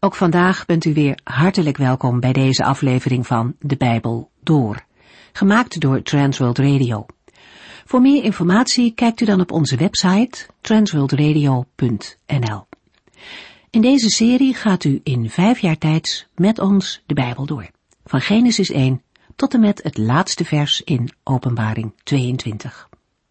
Ook vandaag bent u weer hartelijk welkom bij deze aflevering van De Bijbel Door, gemaakt door Transworld Radio. Voor meer informatie kijkt u dan op onze website transworldradio.nl. In deze serie gaat u in 5 jaar tijd met ons de Bijbel door, van Genesis 1 tot en met het laatste vers in Openbaring 22.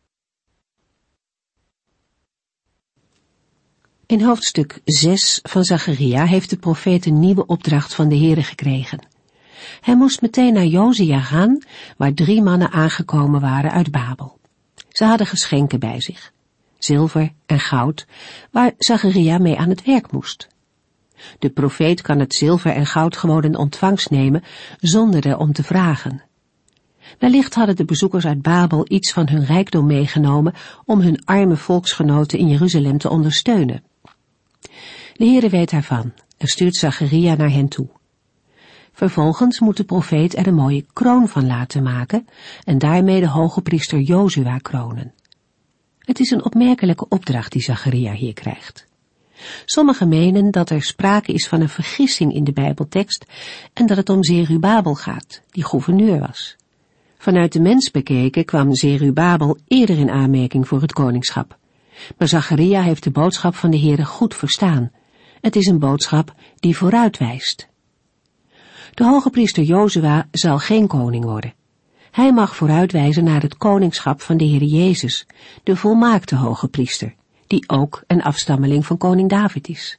In hoofdstuk 6 van Zacharia heeft de profeet een nieuwe opdracht van de Heere gekregen. Hij moest meteen naar Josia gaan, waar 3 mannen aangekomen waren uit Babel. Ze hadden geschenken bij zich, zilver en goud, waar Zacharia mee aan het werk moest. De profeet kan het zilver en goud gewoon in ontvangst nemen, zonder erom te vragen. Wellicht hadden de bezoekers uit Babel iets van hun rijkdom meegenomen om hun arme volksgenoten in Jeruzalem te ondersteunen. De Heere weet daarvan en stuurt Zacharia naar hen toe. Vervolgens moet de profeet er een mooie kroon van laten maken en daarmee de hoge priester Jozua kronen. Het is een opmerkelijke opdracht die Zacharia hier krijgt. Sommigen menen dat er sprake is van een vergissing in de Bijbeltekst en dat het om Zerubabel gaat, die gouverneur was. Vanuit de mens bekeken kwam Zerubabel eerder in aanmerking voor het koningschap. Maar Zacharia heeft de boodschap van de Heere goed verstaan. Het is een boodschap die vooruitwijst. De hoge priester Jozua zal geen koning worden. Hij mag vooruitwijzen naar het koningschap van de Heere Jezus, de volmaakte hoge priester, die ook een afstammeling van koning David is.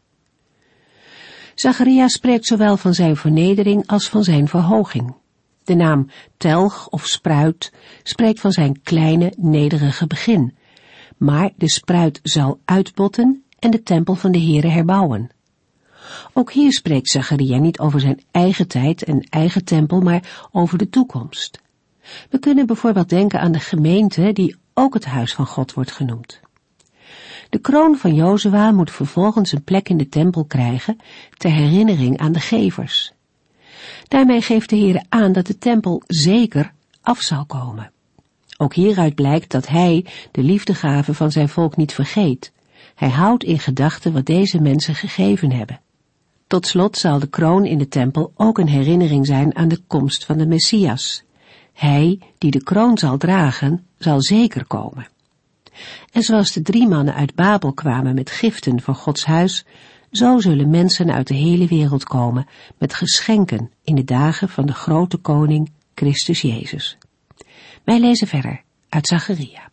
Zacharia spreekt zowel van zijn vernedering als van zijn verhoging. De naam telg of spruit spreekt van zijn kleine, nederige begin, maar de spruit zal uitbotten en de tempel van de Heere herbouwen. Ook hier spreekt Zacharia niet over zijn eigen tijd en eigen tempel, maar over de toekomst. We kunnen bijvoorbeeld denken aan de gemeente die ook het huis van God wordt genoemd. De kroon van Jozua moet vervolgens een plek in de tempel krijgen ter herinnering aan de gevers. Daarmee geeft de Heere aan dat de tempel zeker af zal komen. Ook hieruit blijkt dat hij de liefdegave van zijn volk niet vergeet. Hij houdt in gedachten wat deze mensen gegeven hebben. Tot slot zal de kroon in de tempel ook een herinnering zijn aan de komst van de Messias. Hij, die de kroon zal dragen, zal zeker komen. En zoals de 3 mannen uit Babel kwamen met giften voor Gods huis, zo zullen mensen uit de hele wereld komen met geschenken in de dagen van de grote koning Christus Jezus. Wij lezen verder uit Zacharia.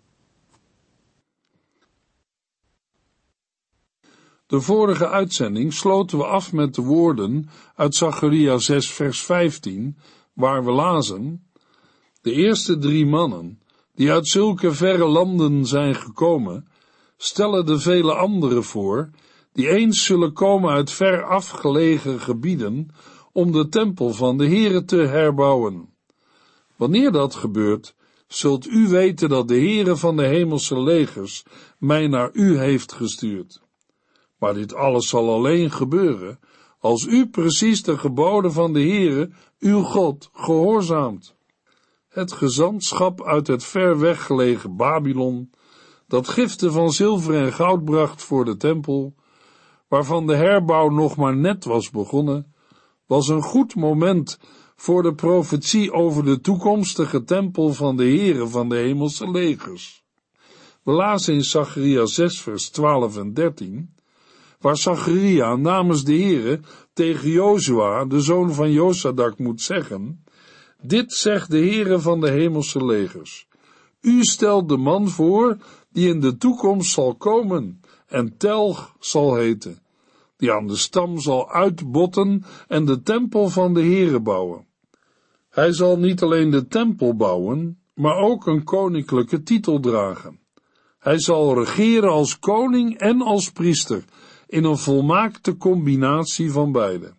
De vorige uitzending sloten we af met de woorden uit Zacharia 6 vers 15, waar we lazen: De eerste 3 mannen, die uit zulke verre landen zijn gekomen, stellen de vele anderen voor, die eens zullen komen uit ver afgelegen gebieden, om de tempel van de Heere te herbouwen. Wanneer dat gebeurt, zult u weten dat de Heere van de hemelse legers mij naar u heeft gestuurd. Maar dit alles zal alleen gebeuren als u precies de geboden van de Heere, uw God, gehoorzaamt. Het gezantschap uit het ver weggelegen Babylon, dat giften van zilver en goud bracht voor de tempel, waarvan de herbouw nog maar net was begonnen, was een goed moment voor de profetie over de toekomstige tempel van de Heere van de hemelse legers. We lazen in Zacharia 6 vers 12 en 13, waar Zacharia namens de Heere tegen Jozua, de zoon van Josadak, moet zeggen: Dit zegt de Heere van de hemelse legers: U stelt de man voor die in de toekomst zal komen en telg zal heten, die aan de stam zal uitbotten en de tempel van de Heere bouwen. Hij zal niet alleen de tempel bouwen, maar ook een koninklijke titel dragen. Hij zal regeren als koning en als priester, in een volmaakte combinatie van beide.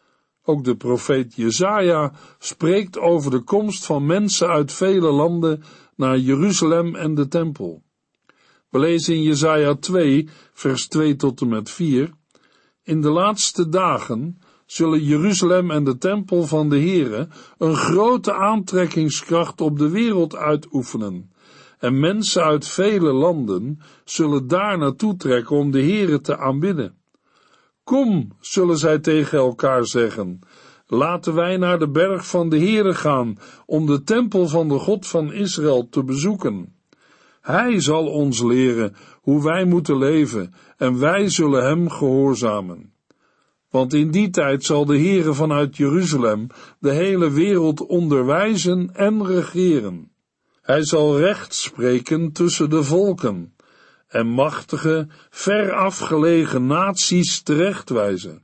Ook de profeet Jesaja spreekt over de komst van mensen uit vele landen naar Jeruzalem en de tempel. We lezen in Jesaja 2, vers 2 tot en met 4, In de laatste dagen zullen Jeruzalem en de tempel van de Heere een grote aantrekkingskracht op de wereld uitoefenen, en mensen uit vele landen zullen daar naartoe trekken om de Heere te aanbidden. Kom, zullen zij tegen elkaar zeggen, laten wij naar de berg van de Heere gaan, om de tempel van de God van Israël te bezoeken. Hij zal ons leren hoe wij moeten leven, en wij zullen hem gehoorzamen. Want in die tijd zal de Heere vanuit Jeruzalem de hele wereld onderwijzen en regeren. Hij zal recht spreken tussen de volken, en machtige, ver afgelegen naties terechtwijzen.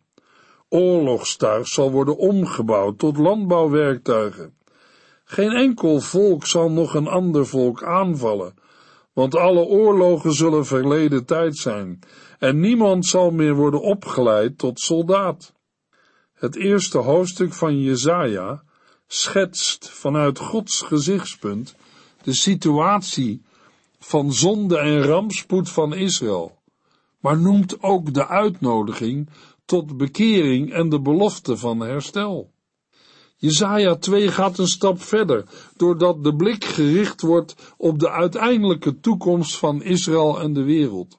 Oorlogstuig zal worden omgebouwd tot landbouwwerktuigen. Geen enkel volk zal nog een ander volk aanvallen, want alle oorlogen zullen verleden tijd zijn, en niemand zal meer worden opgeleid tot soldaat. Het eerste hoofdstuk van Jesaja schetst vanuit Gods gezichtspunt de situatie van zonde en rampspoed van Israël, maar noemt ook de uitnodiging tot bekering en de belofte van herstel. Jesaja 2 gaat een stap verder, doordat de blik gericht wordt op de uiteindelijke toekomst van Israël en de wereld.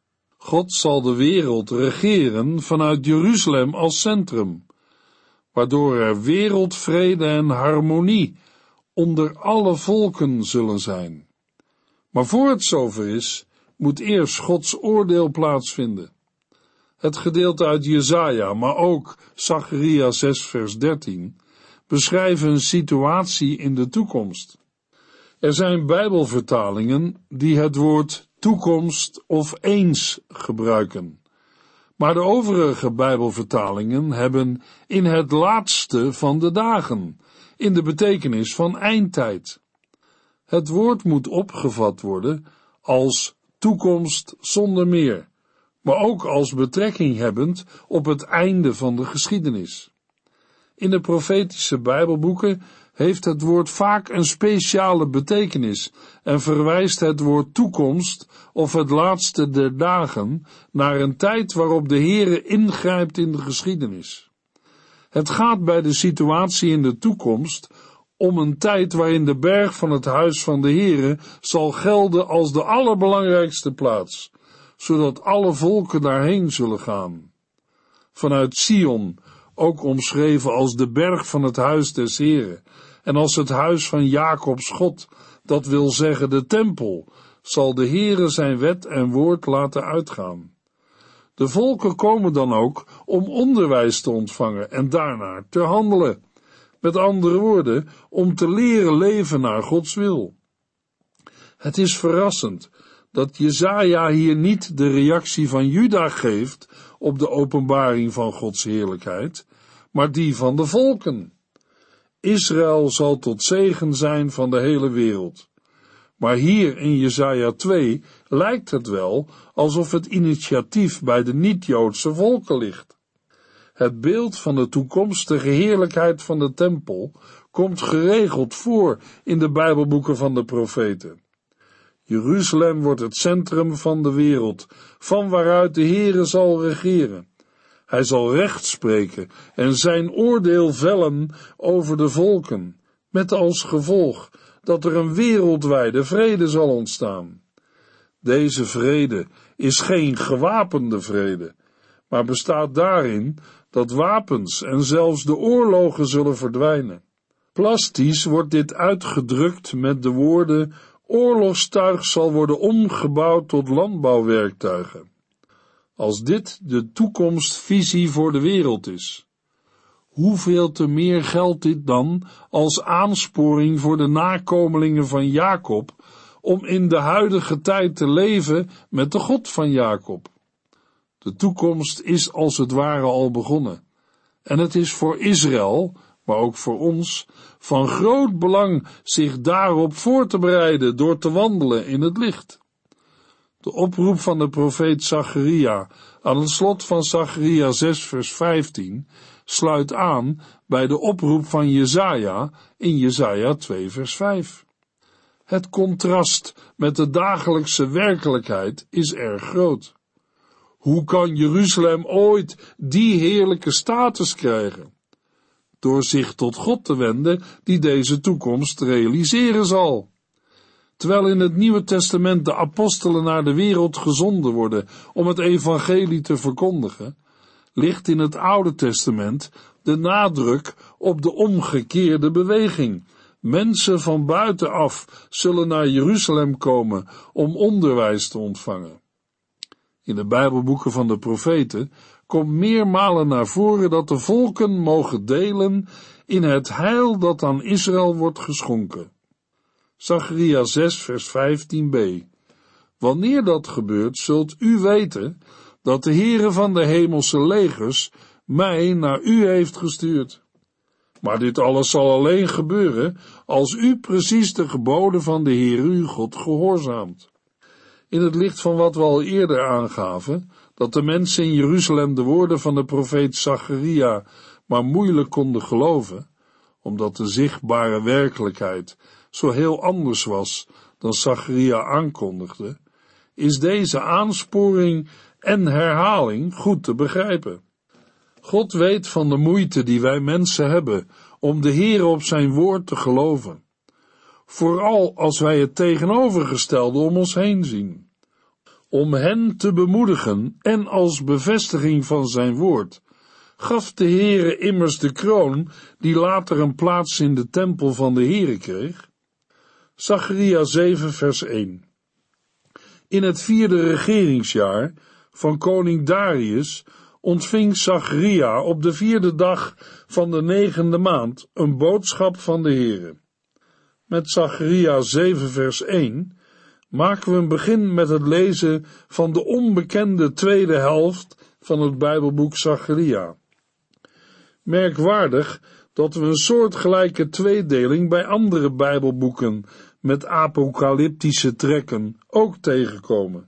God zal de wereld regeren vanuit Jeruzalem als centrum, waardoor er wereldvrede en harmonie onder alle volken zullen zijn. Maar voor het zover is, moet eerst Gods oordeel plaatsvinden. Het gedeelte uit Jesaja, maar ook Zacharia 6 vers 13, beschrijven een situatie in de toekomst. Er zijn Bijbelvertalingen die het woord toekomst of eens gebruiken, maar de overige Bijbelvertalingen hebben in het laatste van de dagen, in de betekenis van eindtijd. Het woord moet opgevat worden als toekomst zonder meer, maar ook als betrekking hebbend op het einde van de geschiedenis. In de profetische Bijbelboeken heeft het woord vaak een speciale betekenis en verwijst het woord toekomst of het laatste der dagen naar een tijd waarop de Heere ingrijpt in de geschiedenis. Het gaat bij de situatie in de toekomst om een tijd waarin de berg van het huis van de Heere zal gelden als de allerbelangrijkste plaats, zodat alle volken daarheen zullen gaan. Vanuit Sion, ook omschreven als de berg van het huis des Heeren, en als het huis van Jacobs God, dat wil zeggen de tempel, zal de Heere zijn wet en woord laten uitgaan. De volken komen dan ook om onderwijs te ontvangen en daarnaar te handelen. Met andere woorden, om te leren leven naar Gods wil. Het is verrassend dat Jesaja hier niet de reactie van Juda geeft op de openbaring van Gods heerlijkheid, maar die van de volken. Israël zal tot zegen zijn van de hele wereld. Maar hier in Jesaja 2 lijkt het wel alsof het initiatief bij de niet-Joodse volken ligt. Het beeld van de toekomstige heerlijkheid van de tempel komt geregeld voor in de Bijbelboeken van de profeten. Jeruzalem wordt het centrum van de wereld, van waaruit de Heere zal regeren. Hij zal recht spreken en zijn oordeel vellen over de volken, met als gevolg dat er een wereldwijde vrede zal ontstaan. Deze vrede is geen gewapende vrede, maar bestaat daarin dat wapens en zelfs de oorlogen zullen verdwijnen. Plastisch wordt dit uitgedrukt met de woorden: oorlogstuig zal worden omgebouwd tot landbouwwerktuigen. Als dit de toekomstvisie voor de wereld is, hoeveel te meer geldt dit dan als aansporing voor de nakomelingen van Jacob om in de huidige tijd te leven met de God van Jacob. De toekomst is als het ware al begonnen, en het is voor Israël, maar ook voor ons, van groot belang zich daarop voor te bereiden door te wandelen in het licht. De oproep van de profeet Zacharia aan het slot van Zacharia 6 vers 15 sluit aan bij de oproep van Jesaja in Jesaja 2 vers 5. Het contrast met de dagelijkse werkelijkheid is erg groot. Hoe kan Jeruzalem ooit die heerlijke status krijgen? Door zich tot God te wenden die deze toekomst realiseren zal. Terwijl in het Nieuwe Testament de apostelen naar de wereld gezonden worden om het evangelie te verkondigen, ligt in het Oude Testament de nadruk op de omgekeerde beweging. Mensen van buitenaf zullen naar Jeruzalem komen om onderwijs te ontvangen. In de Bijbelboeken van de profeten komt meermalen naar voren dat de volken mogen delen in het heil dat aan Israël wordt geschonken. Zacharia 6 vers 15b. Wanneer dat gebeurt, zult u weten dat de Heere van de hemelse legers mij naar u heeft gestuurd. Maar dit alles zal alleen gebeuren als u precies de geboden van de Heere uw God gehoorzaamt. In het licht van wat we al eerder aangaven, dat de mensen in Jeruzalem de woorden van de profeet Zacharia maar moeilijk konden geloven, omdat de zichtbare werkelijkheid zo heel anders was dan Zacharia aankondigde, is deze aansporing en herhaling goed te begrijpen. God weet van de moeite die wij mensen hebben om de Heere op zijn woord te geloven. Vooral als wij het tegenovergestelde om ons heen zien. Om hen te bemoedigen en als bevestiging van zijn woord, gaf de Heere immers de kroon die later een plaats in de tempel van de Heere kreeg. Zacharia 7 vers 1. In het 4e regeringsjaar van koning Darius ontving Zacharia op de 4e dag van de 9e maand een boodschap van de Heere. Met Zacharia 7 vers 1 maken we een begin met het lezen van de onbekende tweede helft van het Bijbelboek Zacharia. Merkwaardig dat we een soortgelijke tweedeling bij andere Bijbelboeken met apocalyptische trekken ook tegenkomen.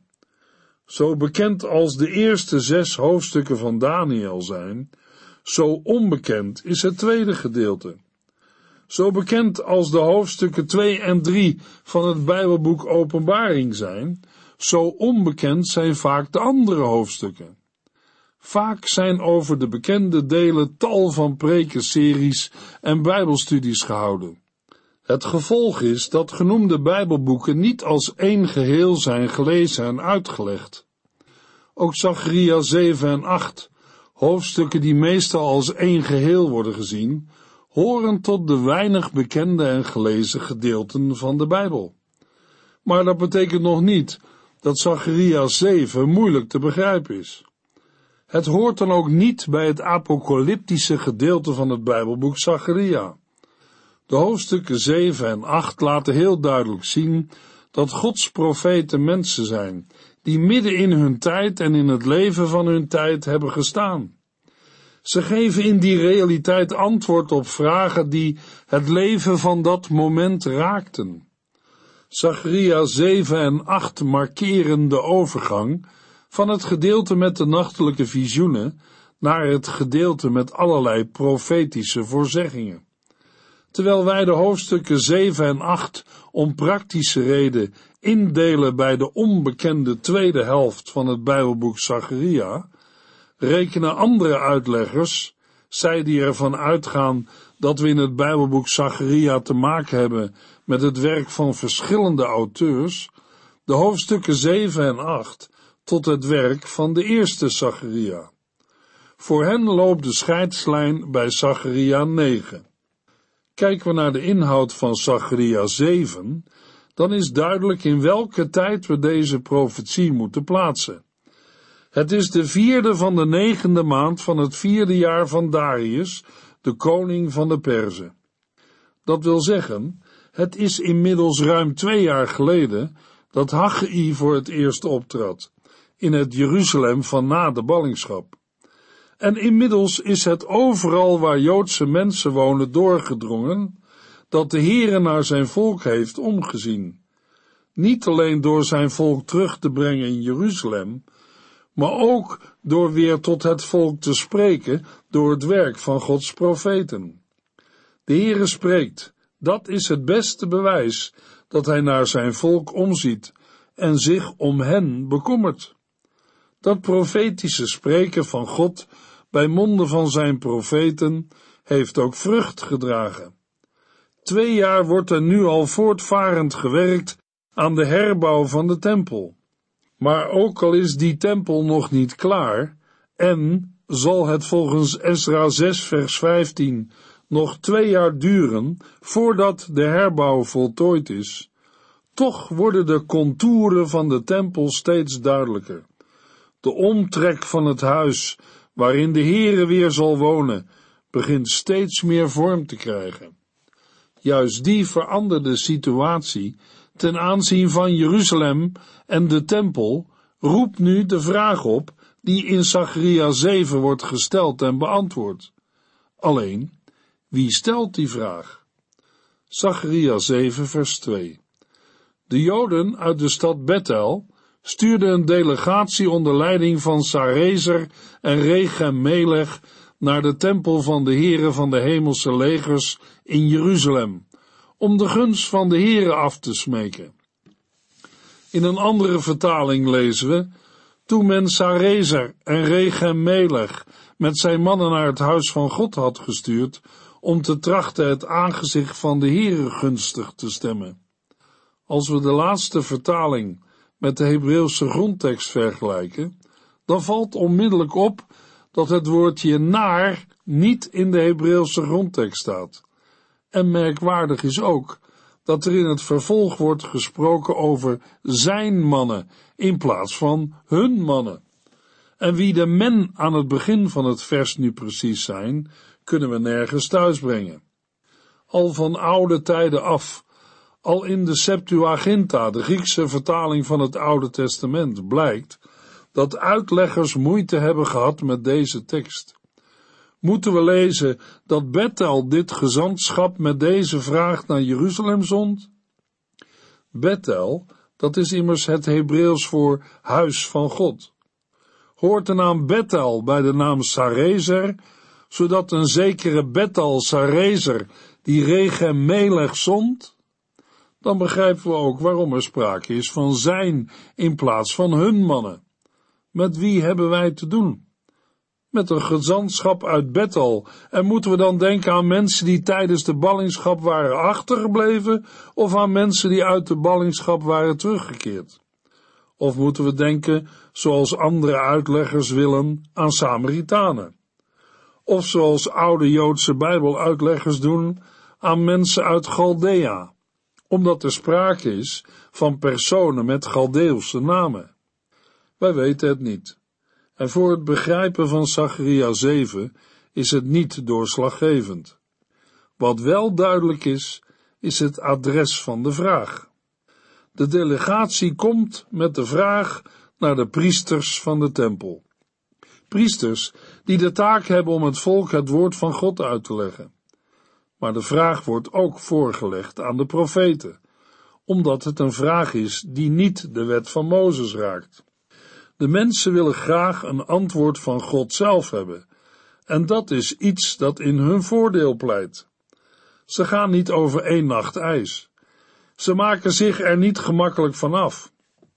Zo bekend als de eerste 6 hoofdstukken van Daniel zijn, zo onbekend is het tweede gedeelte. Zo bekend als de hoofdstukken 2 en 3 van het Bijbelboek Openbaring zijn, zo onbekend zijn vaak de andere hoofdstukken. Vaak zijn over de bekende delen tal van prekenseries en bijbelstudies gehouden. Het gevolg is dat genoemde Bijbelboeken niet als één geheel zijn gelezen en uitgelegd. Ook Zacharia 7 en 8, hoofdstukken die meestal als één geheel worden gezien, horen tot de weinig bekende en gelezen gedeelten van de Bijbel. Maar dat betekent nog niet dat Zacharia 7 moeilijk te begrijpen is. Het hoort dan ook niet bij het apocalyptische gedeelte van het Bijbelboek Zacharia. De hoofdstukken 7 en 8 laten heel duidelijk zien dat Gods profeten mensen zijn, die midden in hun tijd en in het leven van hun tijd hebben gestaan. Ze geven in die realiteit antwoord op vragen die het leven van dat moment raakten. Zacharia 7 en 8 markeren de overgang van het gedeelte met de nachtelijke visioenen naar het gedeelte met allerlei profetische voorzeggingen. Terwijl wij de hoofdstukken 7 en 8 om praktische reden indelen bij de onbekende tweede helft van het Bijbelboek Zacharia, rekenen andere uitleggers, zij die ervan uitgaan dat we in het Bijbelboek Zacharia te maken hebben met het werk van verschillende auteurs, de hoofdstukken 7 en 8 tot het werk van de eerste Zacharia. Voor hen loopt de scheidslijn bij Zacharia 9. Kijken we naar de inhoud van Zacharia 7, dan is duidelijk in welke tijd we deze profetie moeten plaatsen. Het is de 4e van de 9e maand van het 4e jaar van Darius, de koning van de Perzen. Dat wil zeggen, het is inmiddels ruim 2 jaar geleden dat Haggai voor het eerst optrad, in het Jeruzalem van na de ballingschap. En inmiddels is het overal waar Joodse mensen wonen doorgedrongen, dat de Heere naar zijn volk heeft omgezien. Niet alleen door zijn volk terug te brengen in Jeruzalem, maar ook door weer tot het volk te spreken door het werk van Gods profeten. De Heere spreekt, dat is het beste bewijs dat hij naar zijn volk omziet en zich om hen bekommert. Dat profetische spreken van God bij monden van zijn profeten heeft ook vrucht gedragen. 2 jaar wordt er nu al voortvarend gewerkt aan de herbouw van de tempel. Maar ook al is die tempel nog niet klaar en zal het volgens Esra 6 vers 15 nog 2 jaar duren voordat de herbouw voltooid is, toch worden de contouren van de tempel steeds duidelijker. De omtrek van het huis waarin de Heere weer zal wonen, begint steeds meer vorm te krijgen. Juist die veranderde situatie ten aanzien van Jeruzalem en de tempel roept nu de vraag op die in Zacharia 7 wordt gesteld en beantwoord. Alleen, wie stelt die vraag? Zacharia 7 vers 2. De Joden uit de stad Bethel stuurden een delegatie onder leiding van Sarezer en Regem-Melech naar de tempel van de Heere van de hemelse legers in Jeruzalem, om de gunst van de Heere af te smeken. In een andere vertaling lezen we: toen men Sarezer en Regem-Melech met zijn mannen naar het huis van God had gestuurd, om te trachten het aangezicht van de Heere gunstig te stemmen. Als we de laatste vertaling met de Hebreeuwse grondtekst vergelijken, dan valt onmiddellijk op dat het woordje naar niet in de Hebreeuwse grondtekst staat. En merkwaardig is ook dat er in het vervolg wordt gesproken over zijn mannen in plaats van hun mannen. En wie de men aan het begin van het vers nu precies zijn, kunnen we nergens thuisbrengen. Al van oude tijden af, al in de Septuaginta, de Griekse vertaling van het Oude Testament, blijkt dat uitleggers moeite hebben gehad met deze tekst. Moeten we lezen dat Bethel dit gezantschap met deze vraag naar Jeruzalem zond? Bethel, dat is immers het Hebreeuws voor huis van God. Hoort de naam Bethel bij de naam Sarezer, zodat een zekere Bethel Sarezer die Regem-Melech zond? Dan begrijpen we ook waarom er sprake is van zijn in plaats van hun mannen. Met wie hebben wij te doen? Met een gezantschap uit Bethel, en moeten we dan denken aan mensen die tijdens de ballingschap waren achtergebleven, of aan mensen die uit de ballingschap waren teruggekeerd? Of moeten we denken, zoals andere uitleggers willen, aan Samaritanen? Of zoals oude Joodse Bijbeluitleggers doen, aan mensen uit Chaldea, omdat er sprake is van personen met Chaldeeuwse namen? Wij weten het niet. En voor het begrijpen van Zacharia 7 is het niet doorslaggevend. Wat wel duidelijk is het adres van de vraag. De delegatie komt met de vraag naar de priesters van de tempel. Priesters die de taak hebben om het volk het woord van God uit te leggen. Maar de vraag wordt ook voorgelegd aan de profeten, omdat het een vraag is die niet de wet van Mozes raakt. De mensen willen graag een antwoord van God zelf hebben, en dat is iets dat in hun voordeel pleit. Ze gaan niet over 1 nacht ijs. Ze maken zich er niet gemakkelijk van af.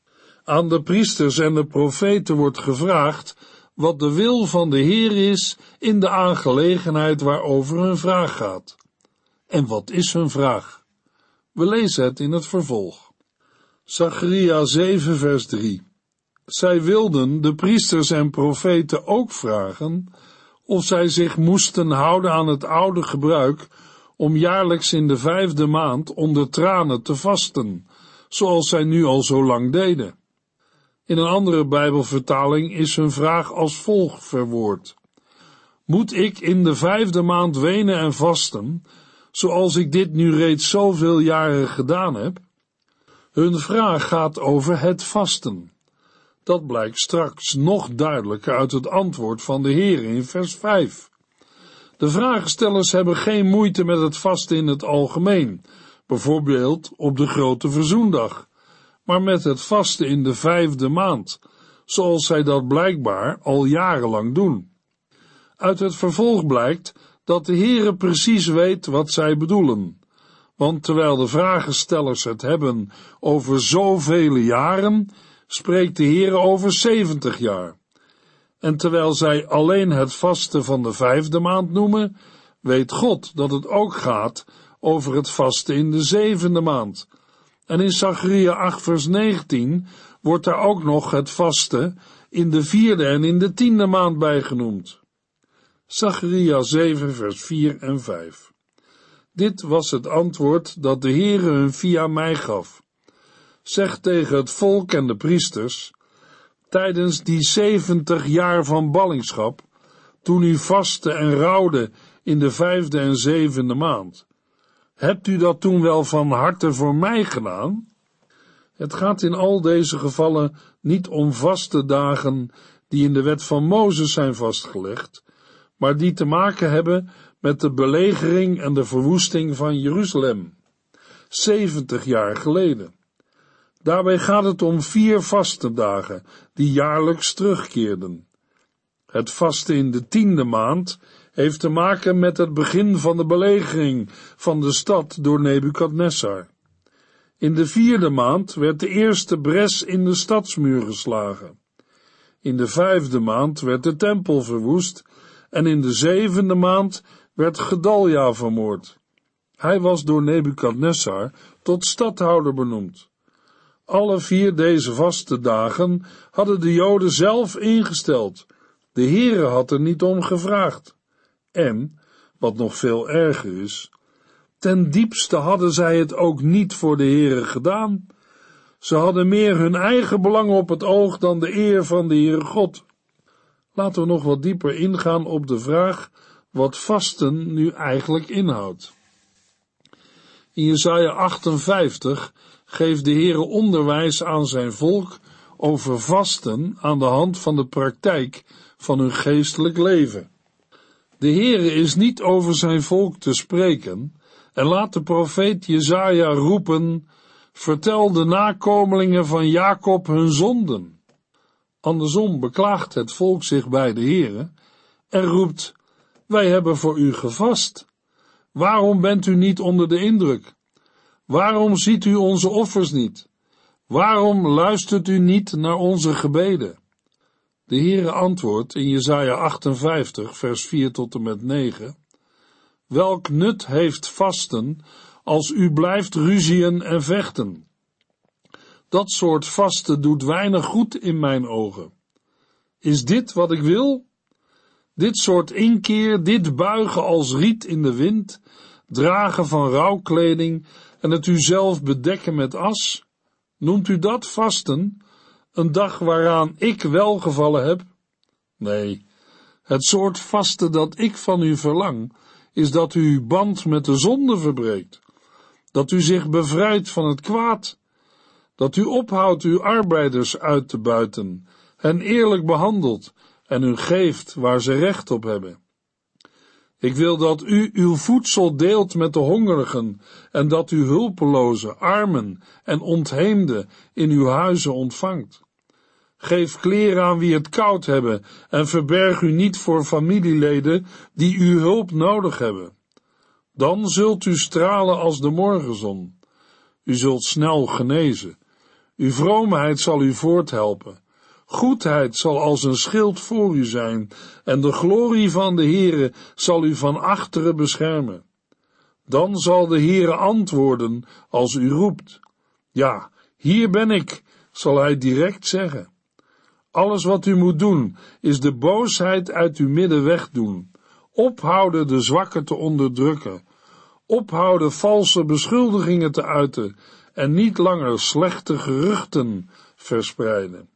Aan de priesters en de profeten wordt gevraagd wat de wil van de Heer is in de aangelegenheid waarover hun vraag gaat. En wat is hun vraag? We lezen het in het vervolg. Zacharia 7 vers 3. Zij wilden de priesters en profeten ook vragen of zij zich moesten houden aan het oude gebruik om jaarlijks in de 5e maand onder tranen te vasten, zoals zij nu al zo lang deden. In een andere Bijbelvertaling is hun vraag als volgt verwoord: moet ik in de 5e maand wenen en vasten, zoals ik dit nu reeds zoveel jaren gedaan heb? Hun vraag gaat over het vasten. Dat blijkt straks nog duidelijker uit het antwoord van de Heer in vers 5. De vraagstellers hebben geen moeite met het vasten in het algemeen, bijvoorbeeld op de grote verzoendag, maar met het vasten in de 5e maand, zoals zij dat blijkbaar al jarenlang doen. Uit het vervolg blijkt dat de Heere precies weet wat zij bedoelen, want terwijl de vragenstellers het hebben over zoveel jaren, spreekt de Heere over 70 jaar. En terwijl zij alleen het vasten van de 5e maand noemen, weet God dat het ook gaat over het vasten in de 7e maand. En in Zacharia 8 vers 19 wordt daar ook nog het vasten in de 4e en in de 10e maand bijgenoemd. Zacharia 7 vers 4 en 5. Dit was het antwoord dat de Heere hun via mij gaf. Zeg tegen het volk en de priesters, tijdens die 70 jaar van ballingschap, toen u vastte en rouwde in de 5e en 7e maand, hebt u dat toen wel van harte voor mij gedaan? Het gaat in al deze gevallen niet om vaste dagen die in de wet van Mozes zijn vastgelegd, maar die te maken hebben met de belegering en de verwoesting van Jeruzalem, 70 jaar geleden. Daarbij gaat het om 4 vastendagen, die jaarlijks terugkeerden. Het vasten in de 10e maand heeft te maken met het begin van de belegering van de stad door Nebukadnessar. In de 4e maand werd de eerste bres in de stadsmuur geslagen. In de 5e maand werd de tempel verwoest en in de 7e maand werd Gedalja vermoord. Hij was door Nebukadnessar tot stadhouder benoemd. Alle 4 deze vaste dagen hadden de Joden zelf ingesteld. De Heere had er niet om gevraagd. En, wat nog veel erger is, ten diepste hadden zij het ook niet voor de Heere gedaan. Ze hadden meer hun eigen belang op het oog dan de eer van de Heere God. Laten we nog wat dieper ingaan op de vraag wat vasten nu eigenlijk inhoudt. In Jesaja 58 geeft de Heere onderwijs aan zijn volk over vasten aan de hand van de praktijk van hun geestelijk leven. De Heere is niet over zijn volk te spreken en laat de profeet Jesaja roepen, vertel de nakomelingen van Jacob hun zonden. Andersom beklaagt het volk zich bij de Heere en roept, wij hebben voor u gevast. Waarom bent u niet onder de indruk? Waarom ziet u onze offers niet? Waarom luistert u niet naar onze gebeden? De Heere antwoordt in Jesaja 58 vers 4 tot en met 9, welk nut heeft vasten als u blijft ruzien en vechten? Dat soort vasten doet weinig goed in mijn ogen. Is dit wat ik wil? Dit soort inkeer, dit buigen als riet in de wind, dragen van rouwkleding en het u zelf bedekken met as? Noemt u dat vasten, een dag waaraan ik welgevallen heb? Nee, het soort vasten dat ik van u verlang, is dat u uw band met de zonde verbreekt, dat u zich bevrijdt van het kwaad, dat u ophoudt uw arbeiders uit te buiten, hen eerlijk behandelt en hun geeft waar ze recht op hebben. Ik wil dat u uw voedsel deelt met de hongerigen en dat u hulpelozen, armen en ontheemden in uw huizen ontvangt. Geef kleren aan wie het koud hebben en verberg u niet voor familieleden die uw hulp nodig hebben. Dan zult u stralen als de morgenzon. U zult snel genezen. Uw vroomheid zal u voorthelpen. Goedheid zal als een schild voor u zijn en de glorie van de Heere zal u van achteren beschermen. Dan zal de Heere antwoorden als u roept. Ja, hier ben ik, zal hij direct zeggen. Alles wat u moet doen, is de boosheid uit uw midden wegdoen. Ophouden de zwakken te onderdrukken. Ophouden valse beschuldigingen te uiten en niet langer slechte geruchten verspreiden.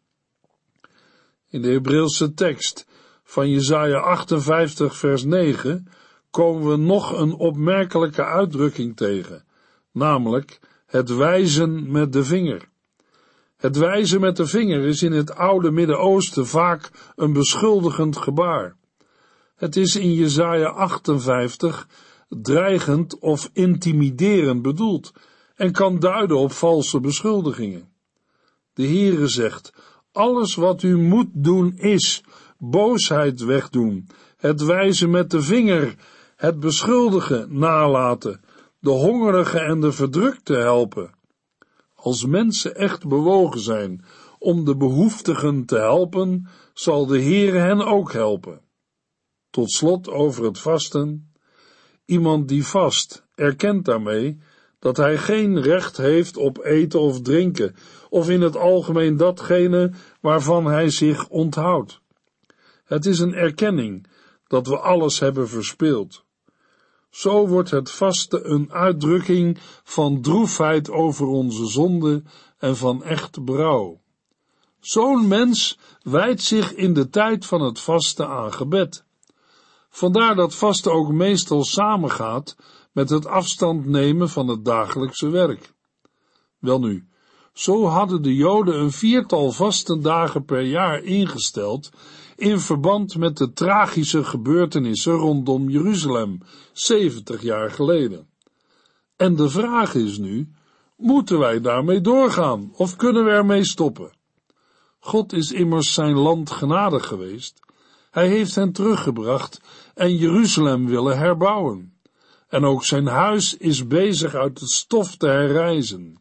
In de Hebreeuwse tekst van Jesaja 58 vers 9 komen we nog een opmerkelijke uitdrukking tegen, namelijk het wijzen met de vinger. Het wijzen met de vinger is in het oude Midden-Oosten vaak een beschuldigend gebaar. Het is in Jesaja 58 dreigend of intimiderend bedoeld en kan duiden op valse beschuldigingen. De Heere zegt, alles wat u moet doen is boosheid wegdoen, het wijzen met de vinger, het beschuldigen nalaten, de hongerigen en de verdrukten helpen. Als mensen echt bewogen zijn om de behoeftigen te helpen, zal de Heere hen ook helpen. Tot slot over het vasten. Iemand die vast erkent daarmee dat hij geen recht heeft op eten of drinken, of in het algemeen datgene waarvan hij zich onthoudt. Het is een erkenning dat we alles hebben verspeeld. Zo wordt het vasten een uitdrukking van droefheid over onze zonde en van echt berouw. Zo'n mens wijdt zich in de tijd van het vasten aan gebed. Vandaar dat vasten ook meestal samengaat met het afstand nemen van het dagelijkse werk. Welnu, zo hadden de Joden een 4-tal vastendagen per jaar ingesteld in verband met de tragische gebeurtenissen rondom Jeruzalem 70 jaar geleden. En de vraag is nu, moeten wij daarmee doorgaan of kunnen we ermee stoppen? God is immers zijn land genadig geweest. Hij heeft hen teruggebracht en Jeruzalem willen herbouwen. En ook zijn huis is bezig uit het stof te herrijzen.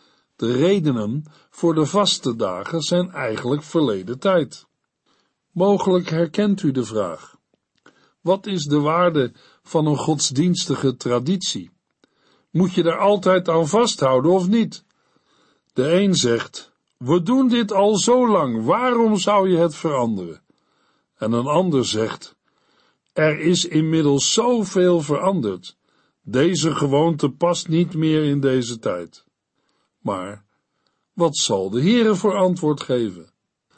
De redenen voor de vastendagen zijn eigenlijk verleden tijd. Mogelijk herkent u de vraag. Wat is de waarde van een godsdienstige traditie? Moet je daar altijd aan vasthouden of niet? De een zegt, we doen dit al zo lang, waarom zou je het veranderen? En een ander zegt, er is inmiddels zoveel veranderd. Deze gewoonte past niet meer in deze tijd. Maar wat zal de Heere voor antwoord geven?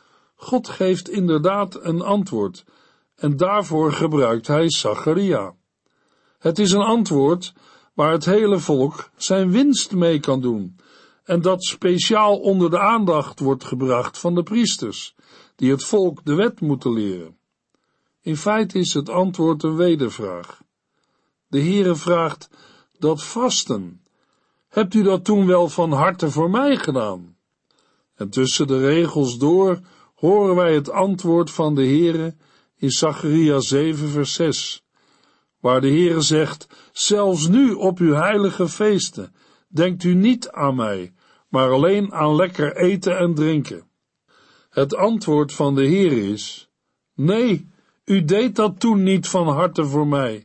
God geeft inderdaad een antwoord, en daarvoor gebruikt hij Zacharia. Het is een antwoord waar het hele volk zijn winst mee kan doen, en dat speciaal onder de aandacht wordt gebracht van de priesters, die het volk de wet moeten leren. In feite is het antwoord een wedervraag. De Heere vraagt, dat vasten, hebt u dat toen wel van harte voor mij gedaan? En tussen de regels door horen wij het antwoord van de Heere in Zacharia 7 vers 6, waar de Heere zegt, zelfs nu op uw heilige feesten, denkt u niet aan mij, maar alleen aan lekker eten en drinken. Het antwoord van de Heere is, nee, u deed dat toen niet van harte voor mij.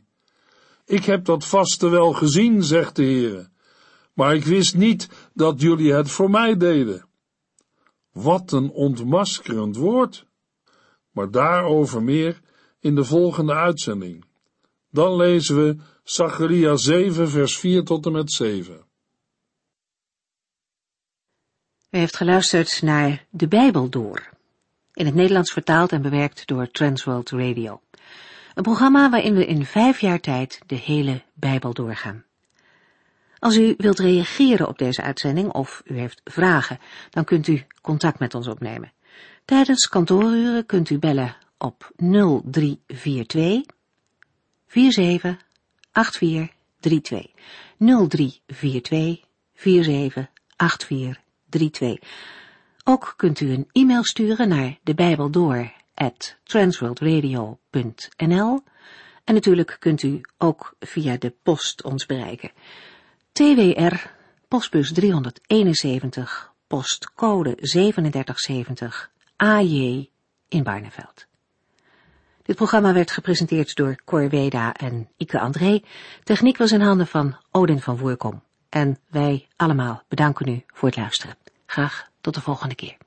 Ik heb dat vasten wel gezien, zegt de Heere, maar ik wist niet dat jullie het voor mij deden. Wat een ontmaskerend woord. Maar daarover meer in de volgende uitzending. Dan lezen we Zacharia 7 vers 4 tot en met 7. U heeft geluisterd naar De Bijbel Door. In het Nederlands vertaald en bewerkt door Transworld Radio. Een programma waarin we in 5 jaar tijd de hele Bijbel doorgaan. Als u wilt reageren op deze uitzending of u heeft vragen, dan kunt u contact met ons opnemen. Tijdens kantooruren kunt u bellen op 0342 478432. 0342 478432. Ook kunt u een e-mail sturen naar debijbeldoor@transworldradio.nl en natuurlijk kunt u ook via de post ons bereiken. TWR, postbus 371, postcode 3770, AJ in Barneveld. Dit programma werd gepresenteerd door Cor Weda en Ike André. Techniek was in handen van Odin van Voerkom. En wij allemaal bedanken u voor het luisteren. Graag tot de volgende keer.